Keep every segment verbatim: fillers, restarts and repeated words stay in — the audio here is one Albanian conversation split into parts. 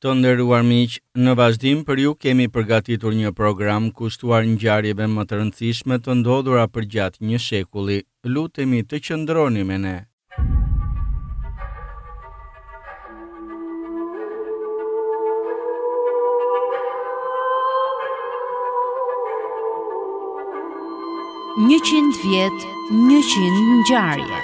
Të nderuar miq, në vazhdim për ju kemi përgatitur një program kushtuar ngjarjeve më të rëndësishme të ndodhura përgjatë një shekulli. Lutemi të qëndroni me ne. njëqind vjet, njëqind ngjarje.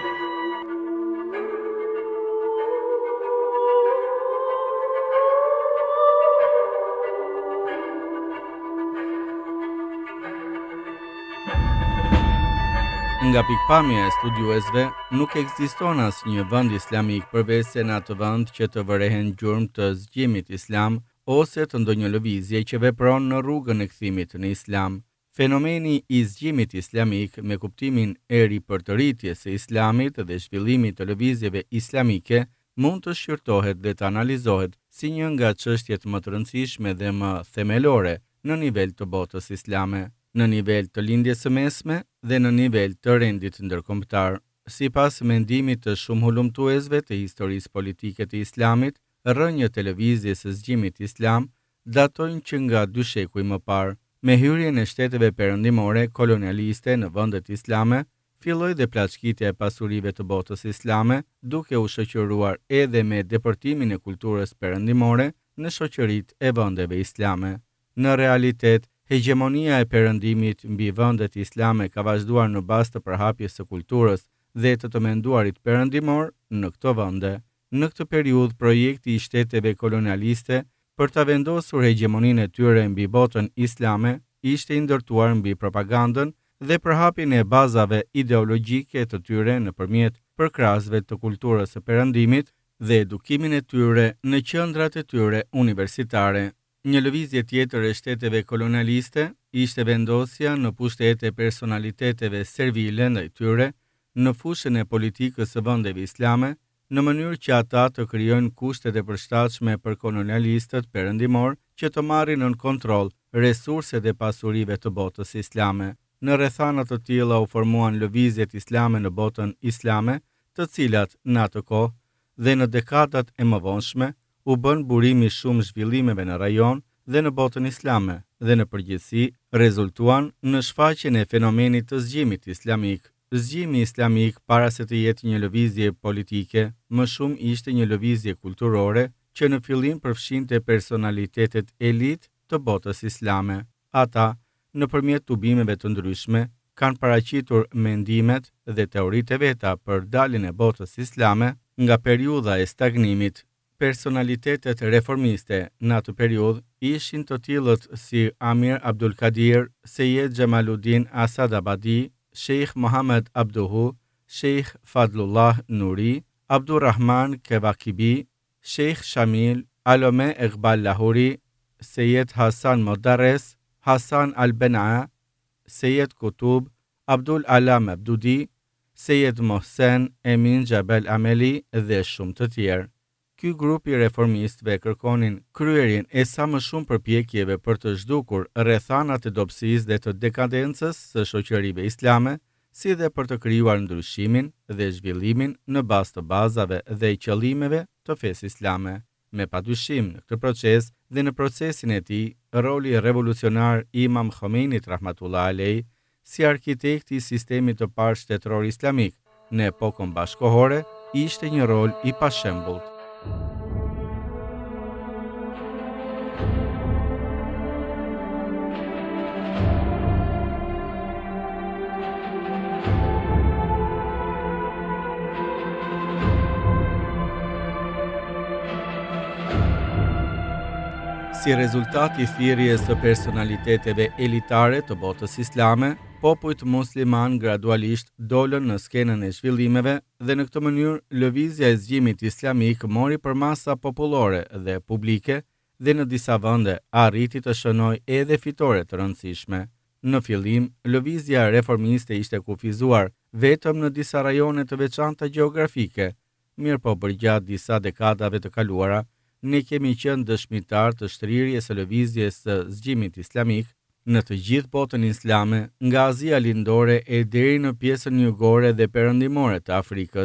Nga pikpamja e studiuesve, nuk ekziston asnjë vend islamik përveçse në atë vend që të vërehen gjurmë të zgjimit islam ose të ndonjë lëvizje që vepron në rrugën e kthimit në islam. Fenomeni i zgjimit islamik me kuptimin e ripërtëritjes së islamit dhe zhvillimit të lëvizjeve islamike mund të shqyrtohet dhe të analizohet si një nga çështjet më të rëndësishme dhe më themelore në nivel të botës islame, në nivel të lindjes së mesme dhe në nivel të rendit ndërkombëtar. Sipas mendimit të shumë hulumtuesve të historisë politike të islamit, rrënjët e lëvizjes së zgjimit islam datojnë që nga dy shekuj më parë. Me hyrjen e shteteve perëndimore kolonialiste në vendet islame, filloi dhe plaçkitja e pasurive të botës islame, duke u shoqëruar edhe me depërtimin e kulturës perëndimore në shoqëritë e vendeve islame. Në realitet, hegemonia e perëndimit mbi vendet islame ka vazhduar në bazë të përhapjes së kulturës dhe të të menduarit perëndimor në këto vende. Në këtë periudhë, projekti i shteteve kolonialiste për ta vendosur hegemoninë e tyre mbi botën islame ishte i ndërtuar mbi propagandën dhe përhapjen e bazave ideologjike të tyre nëpërmjet përkrahasve të kulturës së perëndimit dhe edukimin e tyre në qendrat e tyre universitare. Një lëvizje tjetër e shteteve kolonialiste ishte vendosja në pushtet e personaliteteve servile ndaj tyre në fushën e politikës së vendeve islame, në mënyrë që ata të krijojnë kushtet e përshtatshme për kolonialistët perëndimor që të marrin në kontroll resurset e pasurive të botës islame. Në rrethana të tilla u formuan lëvizjet islame në botën islame, të cilat në atë kohë dhe në dekadat e mëvonshme u bën burimi shumë zhvillimeve në rajon dhe në botën islame dhe në përgjithësi rezultuan në shfaqjen e fenomenit të zgjimit islamik. Zgjimi islamik, para se të jetë një lëvizje politike, më shumë ishte një lëvizje kulturore që në fillim përfshinte personalitetet elit të botës islame. Ata, nëpërmjet tubimeve të ndryshme, kanë paraqitur mendimet dhe teoritë e veta për daljen e botës islame nga periudha e stagnimit. Personalitetet reformiste në atë periudhë ishin të tillët si Amir Abdul Kadir, Sejed Jamaluddin Asadabadi, Sheikh Mohammed Abduhu, Sheikh Fadlullah Nuri, Abdurrahman Kevakibi, Sheikh Shamil, Alome Iqbal Lahori, Sejed Hasan Modares, Hasan Al-Benaa, Sejed Kutub, Abdul Alam Abdudi, Sejed Mohsen, Emin Jabel Ameli dhe shumë të tjerë. Ky grup i reformistëve kërkonin kryerjen e sa më shumë përpjekjeve për të zhdukur rrethanat e dobësisë dhe të dekadencës së shoqërive islame, si dhe për të krijuar ndryshimin dhe zhvillimin në bazë të bazave dhe qëllimeve të fesë islame. Me padyshim në këtë proces dhe në procesin e tij, roli revolucionar i Imam Khomeinit rahmatullah alej si arkitekti i sistemit të parë shtetëror islamik në epokën bashkohore ishte një rol i pashembullt. Si rezultat i thirrjes së personaliteteve elitare të botës islame, popujt musliman gradualisht dolën në skenën e zhvillimeve dhe në këtë mënyrë lëvizja e zgjimit islamik mori përmasa popullore dhe publike dhe në disa vende arriti të shënojë edhe fitore të rëndësishme. Në fillim, lëvizja reformiste ishte kufizuar vetëm në disa rajone të veçanta gjeografike, mirëpo përgjatë disa dekadave të kaluara, ne kemi qenë dëshmitar të shtrirjes së lëvizjes së zgjimit islamik në të gjithë botën islame, nga Azia lindore e deri në pjesën jugore dhe perëndimore të Afrikës.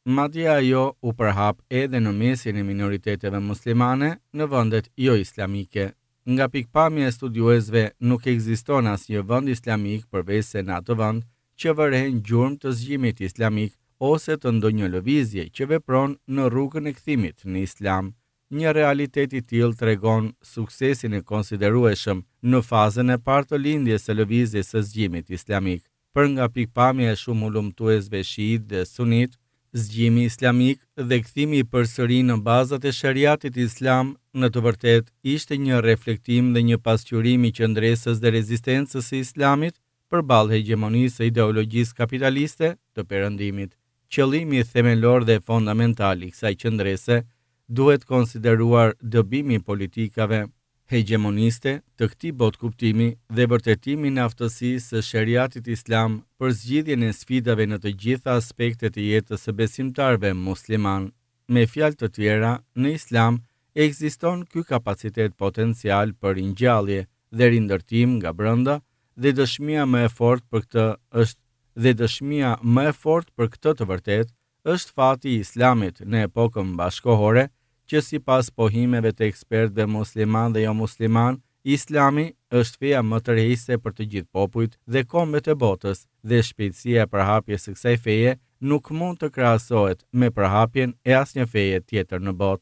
madje ajo u përhap edhe në mesin e minoriteteve muslimane në vendet jo islamike. Nga pikpamja e studiuesve nuk ekziston asnjë vend islamik përveç se në atë vend që vërehen gjurmë të zgjimit islamik ose të ndonjë lëvizje që vepron në rrugën e kthimit në islam. Një realitet i tillë tregon suksesin e konsiderueshëm në fazën e parë të lindjes së lëvizjes së zgjimit islamik. Për nga pikpamja e shumë ulëmtuesve shiit dhe sunit, zgjimi islamik dhe kthimi përsëri në bazat e shariatit islam në të vërtet ishte një reflektim dhe një pasqyrim i qëndresës dhe rezistencës së islamit përballë hegemonisë së ideologjisë kapitaliste të perëndimit. Qëllimi themelor dhe fondamental i kësaj qëndrese duhet konsideruar dobimi politikave hegemoniste të këtij botkuptimi dhe vërtetimin e aftësisë së shariatit islam për zgjidhjen e sfidave në të gjitha aspektet e jetës së besimtarëve musliman. Me fjalë të tjera, në islam ekziston ky kapacitet potencial për ringjallje dhe rindërtim nga brenda dhe dëshmia më e fortë për këtë është dhe dëshmia më e fortë për këtë të vërtetë është fati i islamit në epokën bashkohore, që si pas pohimeve të ekspertëve musliman dhe jo musliman, islami është feja më tërheqëse për të gjithë popujt dhe kombet e botës, dhe shpejtësia e përhapjes së kësaj feje nuk mund të krahasohet me përhapjen e asnjë feje tjetër në botë.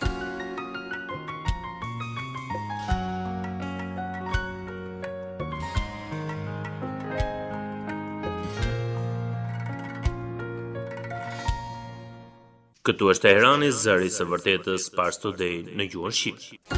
Këtu është Teherani, zëri i së vërtetës, Pars Today në gjuhën shqipe.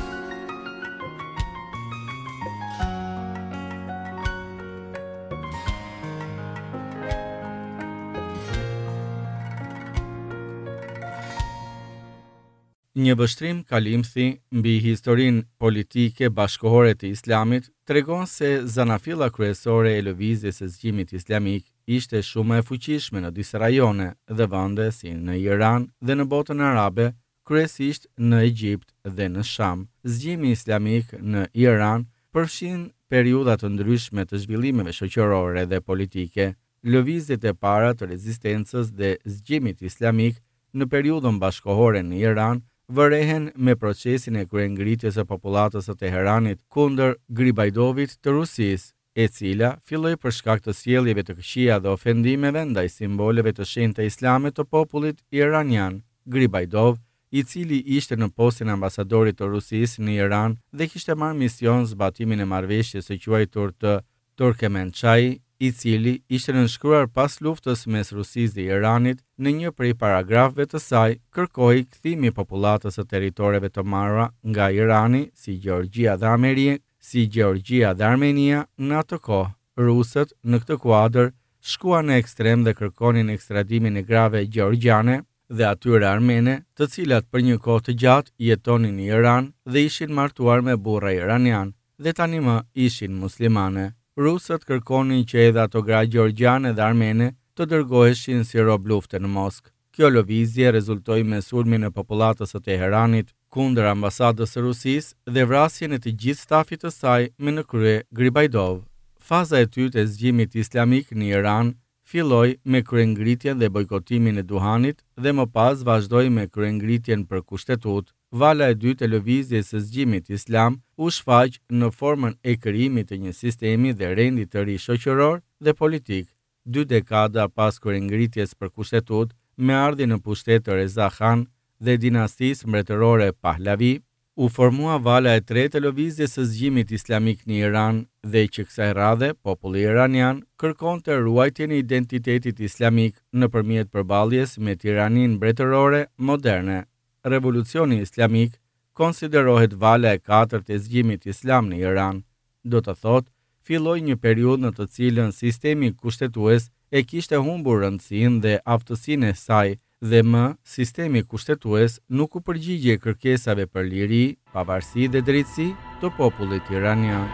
Një vështrim kalimthi mbi historinë politike bashkëkohore të islamit tregon se zanafilla kryesore e lëvizjes së zgjimit islamik ishte shumë e fuqishme në disa rajone dhe vende si në Iran dhe në botën arabe, kryesisht në Egjipt dhe në Sham. Zgjimi islamik në Iran përfshin periudha të ndryshme të zhvillimeve shoqërore dhe politike. Lëvizjet e para të rezistencës dhe zgjimit islamik në periudhën bashkëkohore në Iran vërehen me procesin e kryengritjes së popullatës së Teheranit kundër Gribajdovit të Rusisë, e cila filloi për shkak të sjelljeve të këqija dhe ofendimeve ndaj simboleve të shenjta islame të popullit iranian. Gribajdov, i cili ishte në postin e ambasadorit të Rusisë në Iran dhe kishte marrë mision zbatimin e marrëveshjes së quajtur të Turkemençai, i cili ishte nënshkruar pas luftës mes Rusisë dhe Iranit, në një prej paragrafëve të saj kërkoi kthimi i popullatës së territoreve të marra nga Irani, si Gjeorgjia dhe Armenia, si Gjeorgjia dhe Armenia në atë kohë. Rusët në këtë kuadër shkuan në ekstrem dhe kërkonin ekstradimin e grave gjeorgjiane dhe atyre armene, të cilat për një kohë të gjatë jetonin në Iran dhe ishin martuar me burra iranian dhe tani më ishin muslimane. Rusët kërkonin që edhe ato gra gjeorgjiane dhe armene të dërgoheshin si rob lufte në Moskë. Kjo lëvizje rezultoi me sulmin e popullatës së Teheranit kundër ambasadës së Rusisë dhe vrasjen e të gjithë stafit të saj me në krye Gribajdov. Faza e dytë e zgjimit islamik në Iran filloi me kryengritjen dhe bojkotimin e duhanit dhe më pas vazhdoi me kryengritjen për kushtetutë. Vala e dytë e lëvizjes së zgjimit islam u shfaq në formën e krijimit të një sistemi dhe rendi të ri shoqëror dhe politik. Dy dekada pas kryengritjes për kushtetutë, me ardhjen në pushtet të Reza Khan dhe dinastisë mbretërore Pahlavi, u formua vala e tretë e lëvizjes së zgjimit islamik në Iran dhe që kësaj radhe populli iranian kërkonte ruajtjen e identitetit islamik nëpërmjet përballjes me tiraninë mbretërore moderne. Revolucioni islamik konsiderohet vala e katërt e zgjimit islam në Iran. Do të thotë, filloi një periudhë në të cilën sistemi kushtetues e kishte humbur rëndësinë dhe aftësinë e saj dhe më sistemi kushtetues nuk u përgjigje kërkesave për liri, pavarësi dhe drejtësi të popullit iranian.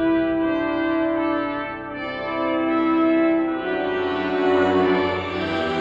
Në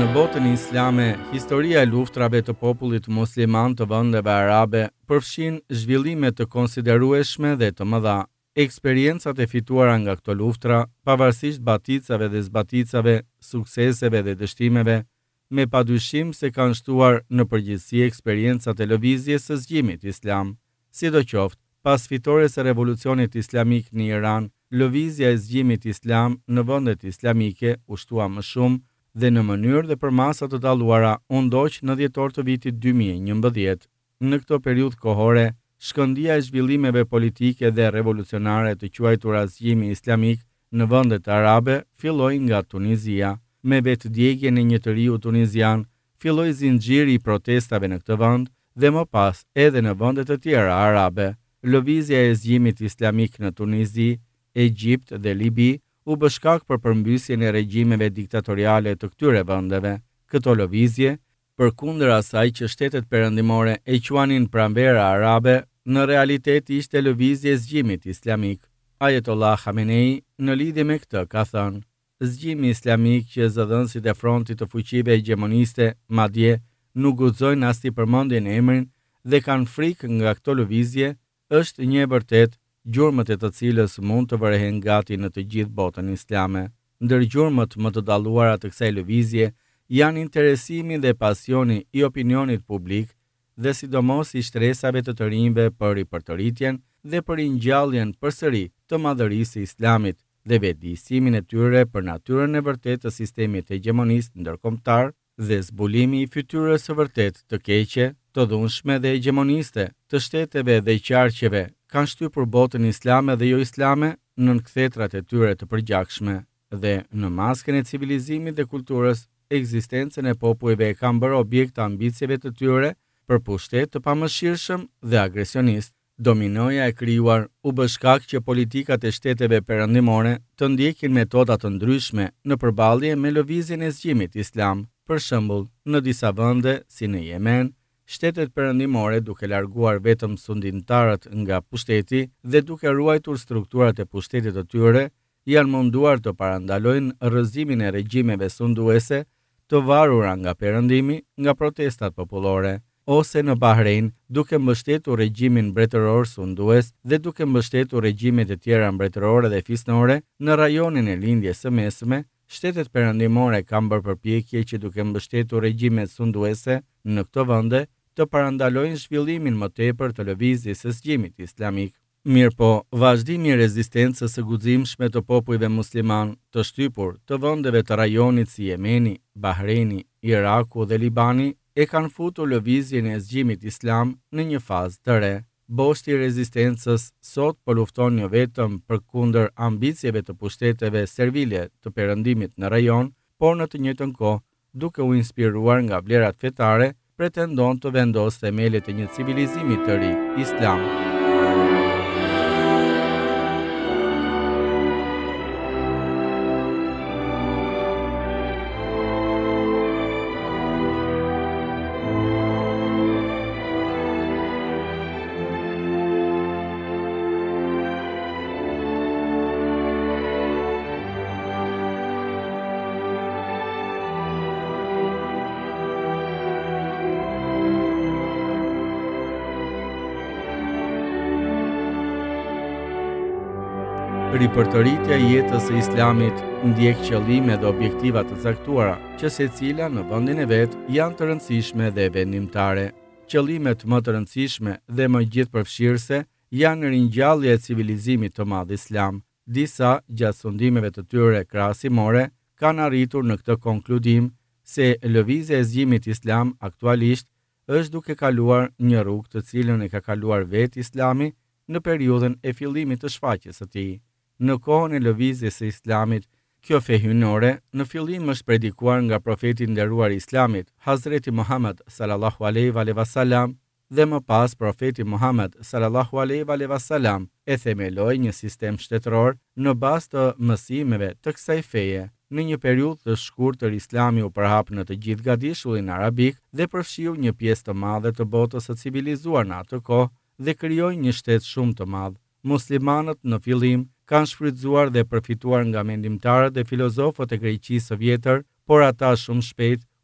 Në botën islame, historia e luftrave të popullit musliman të vendeve arabe përfshin zhvillime të konsiderueshme dhe të mëdha. Eksperiencat e fituara nga këto luftra, pavarësisht baticave dhe zbaticave, sukseseve dhe dështimeve, me padyshim se kanë shtuar në përgjithësi eksperiencat e lëvizjes së zgjimit islam. Sidoqoftë, pas fitores së revolucionit islamik në Iran, lëvizja e zgjimit islam në vendet islamike u shtua më shumë dhe në mënyrë dhe për masa të dalluara u ndoq në dhjetor të vitit dy mijë e njëmbëdhjetë. Në këtë periudhë kohore, shkëndija e zhvillimeve politike dhe revolucionare të quajtura zgjimi islamik në vendet arabe filloi nga Tunizia. Me vetëdjegjen e një të riu tunizian, filloi zinxhiri i protestave në këtë vend dhe më pas edhe në vende të tjera arabe. Lëvizja e zgjimit islamik në Tunizi, Egjipt dhe Libi u bë shkak për përmbysjen e regjimeve diktatoriale të këtyre vendeve. Këto lëvizje, përkundër asaj që shtetet perëndimore e quanin pranvera arabe, në realitet ishte lëvizje e zgjimit islamik. Ayatollah Khamenei në lidhje me këtë ka thënë: zgjimi islamik që zëdhënësit e frontit të fuqive hegemoniste, madje, nuk guxojnë as t'i përmendin emrin dhe kanë frikë nga këto lëvizje, është një e vërtet, gjurmët e të cilës mund të vërehen gati në të gjithë botën islame. Ndër gjurmët më të dalluara të kësaj lëvizje janë interesimi dhe pasioni i opinionit publik dhe sidomos i shtresave të të rinjve për i përtëritjen dhe për i ngjalljen përsëri të madhërisë së islamit dhe vetëdijsimin e tyre për natyrën e vërtetë të sistemit hegemonist ndërkombëtar dhe zbulimi i fytyrës së vërtetë të keqe, të dhunshme dhe hegemoniste të shteteve dhe qarqeve kanë shtypur botën islame dhe jo islame në nënkëthetrat e tyre të përgjakshme dhe në maskën e civilizimit dhe kulturës, ekzistencën e popujve e kanë bërë objekt të ambicieve të tyre për pushtet të pamëshirshëm dhe agresionist. Dominoja e krijuar u bë shkak që politikat e shteteve perëndimore të ndjekin metoda të ndryshme në përballje me lëvizjen e zgjimit islam. Për shembull, në disa vende, si në Yemen, shtetet perëndimore, duke larguar vetëm sundimtarët nga pushteti dhe duke ruajtur strukturat e pushtetit të tyre, janë munduar të parandalojnë rrëzimin e regjimeve sunduese të varura nga perëndimi nga protestat popullore, ose në Bahrein, duke mbështetur regjimin mbretëror sundues dhe duke mbështetur regjimet e tjera mbretërore dhe fisnore në rajonin e lindjes së mesme, shtetet perëndimore kanë bërë përpjekje që duke mbështetur regjimet sunduese në këto vende të parandalojnë zhvillimin më tepër të lëvizjes së zgjimit islamik. Mirpo, vazhdimi i rezistencës së guximshme të popujve musliman të shtypur të vendeve të rajonit si Jemeni, Bahreini, Iraku dhe Libani e kanë futur lëvizjen e zgjimit islam në një fazë të re. Boshti i rezistencës sot po lufton jo vetëm përkundër ambicieve të pushteteve servile të perëndimit në rajon, por në të njëjtën kohë, duke u inspiruar nga vlerat fetare, pretendon të vendosë themelet e një civilizimi të ri, islam. Ripërtëritja e jetës së islamit ndjek qëllime dhe objektiva të caktuara, që secila në vendin e vet janë të rëndësishme dhe vendimtare. Qëllimet më të rëndësishme dhe më gjithëpërfshirëse janë ringjallja e civilizimit të madh islam. Disa gjatë sondimeve të tyre krahasimore kanë arritur në këtë konkludim se lëvizja e zgjimit islam aktualisht është duke kaluar një rrugë të cilën e ka kaluar vetë Islami në periudhën e fillimit të shfaqjes së tij. Në kohën e lëvizjes së Islamit, kjo fe hyjnore në fillim është predikuar nga profeti i nderuar i Islamit, Hazreti Muhammed sallallahu alaihi wasallam, dhe më pas profeti Muhammed sallallahu alaihi wasallam e themeloi një sistem shtetëror në bazë të mësimeve të kësaj feje. Në një periudhë të shkurtër Islami u përhap në të gjithë gadishullin arabik dhe përfshiu një pjesë të madhe të botës së civilizuar në atë kohë dhe krijoi një shtet shumë të madh. Muslimanët në fillim kanë shfrytzuar dhe përfituar nga mendimtarët dhe filozofët e Greqisë së vjetër, por ata shumë shpejt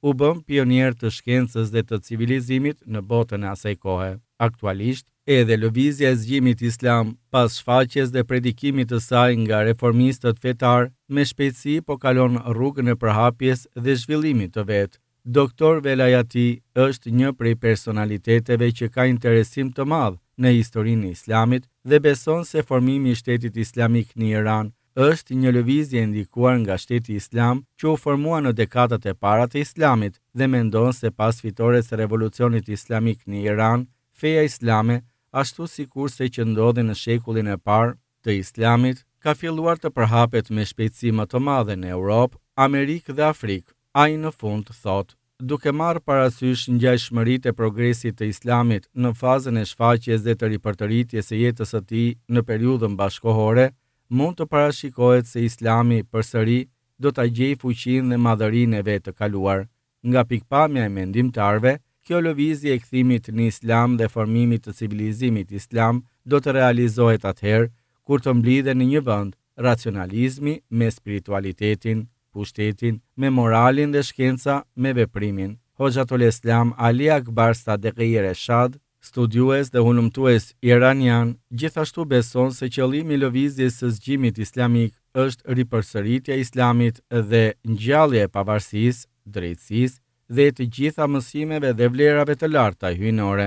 u bën pionier të shkencës dhe të civilizimit në botën e asaj kohe. Aktualisht, edhe lëvizja e zgjimit islam, pas shfaqjes dhe predikimit të saj nga reformistët fetar, me shpejtësi po kalon rrugën e përhapjes dhe zhvillimit të vet. Doktor Velayati është një prej personaliteteve që ka interesim të madh në historinë e islamit dhe beson se formimi i shtetit islamik në Iran është një lëvizje e ndikuar nga shteti islam që u formua në dekadat e para të islamit dhe mendon se pas fitores së revolucionit islamik në Iran, feja islame, ashtu sikur se që ndodhi në shekullin e parë të islamit, ka filluar të përhapet me shpejtësi më të madhe në Europë, Amerikë dhe Afrikë. Ai në fund thot, duke marrë parasysh ngjashmëritë e progresit të islamit në fazën e shfaqjes dhe të ripërtëritjes së jetës së tij në periudhën bashkohore, mund të parashikohet se islami përsëri do ta gjejë fuqinë dhe madhërinë e vet të kaluar. Nga pikpamja e mendimtarëve, kjo lëvizje e kthimit në islam dhe formimit të civilizimit islam do të realizohet atëherë kur të mblidhen në një vend racionalizmi me spiritualitetin, pushtetin, me moralin dhe shkenca me veprimin. Hoxhatul Islam Ali Akbar Sadeghi Reshad, studiues dhe hulumtues iranian, gjithashtu beson se qëllimi i lëvizjes së zgjimit islamik është ripërsëritja e islamit dhe ngjallja e pavarësisë, drejtësisë dhe të gjitha mësimeve dhe vlerave të larta hyjnore.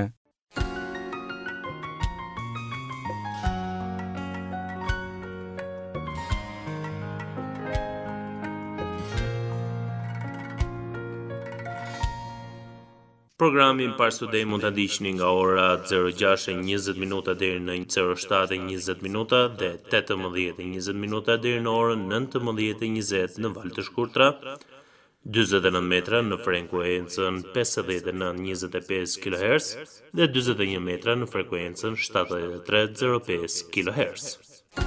Programin Pars Today mund ta ndiqni nga ora zero gjashtë e njëzet minuta deri në zero shtatë e njëzet minuta dhe tetëmbëdhjetë e njëzet minuta deri në orën nëntëmbëdhjetë e njëzet në valë të shkurtra, dyzet e nëntë metra në frekuencën pesëdhjetë e nëntë njëzet e pesë kilohertz dhe dyzet e një metra në frekuencën shtatëdhjetë e tre zero pesë kilohertz.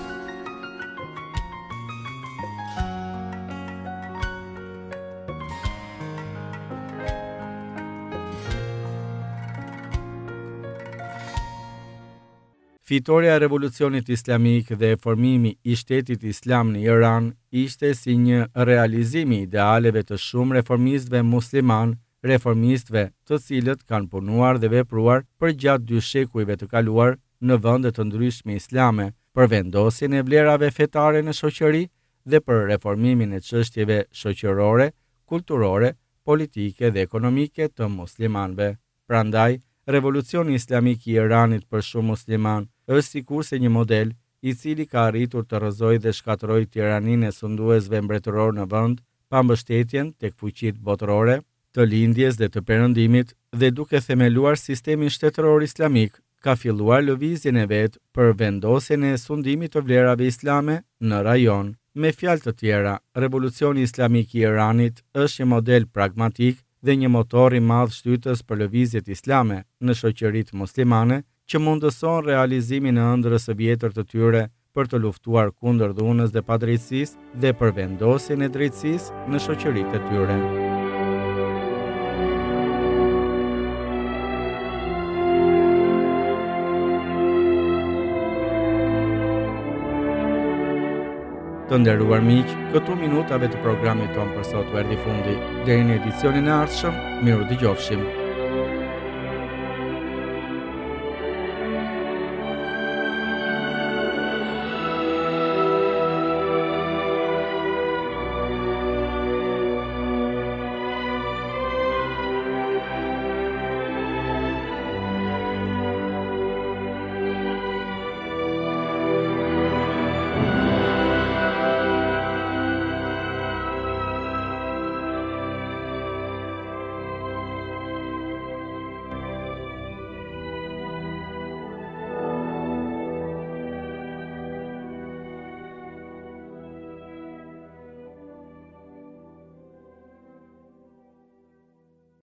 Fitoria e revolucionit islamik dhe formimi i shtetit islam në Iran ishte si një realizim i idealeve të shumë reformistëve musliman, reformistëve të cilët kanë punuar dhe vepruar për gjatë dy shekujve të kaluar në vende të ndryshme islame, për vendosjen e vlerave fetare në shoqëri dhe për reformimin e çështjeve shoqërore, kulturore, politike dhe ekonomike të muslimanëve. Prandaj, revolucioni islamik i Iranit për shumë musliman është sikurse një model i cili ka arritur të rrëzojë dhe shkatërrojë tiraninë e sunduesve mbretëror në vend, pa mbështetjen tek fuqitë botërore, të lindjes dhe të perëndimit, dhe duke themeluar sistemin shtetëror islamik, ka filluar lëvizjen e vet për vendosjen e sundimit të vlerave islame në rajon. Me fjalë të tjera, revolucioni islamik i Iranit është një model pragmatik dhe një motor i madh shtytës për lëvizjet islame në shoqëritë muslimane, që mundëson realizimin e ëndrrës së vjetër të tyre për të luftuar kundër dhunës dhe padrejtësisë dhe për vendosjen e drejtësisë në shoqëritë e tyre. Të nderuar miq, këtu minutave të programit tonë për sot u erdhi fundi. Deri në edicionin e ardhshëm, miru dëgjofshim.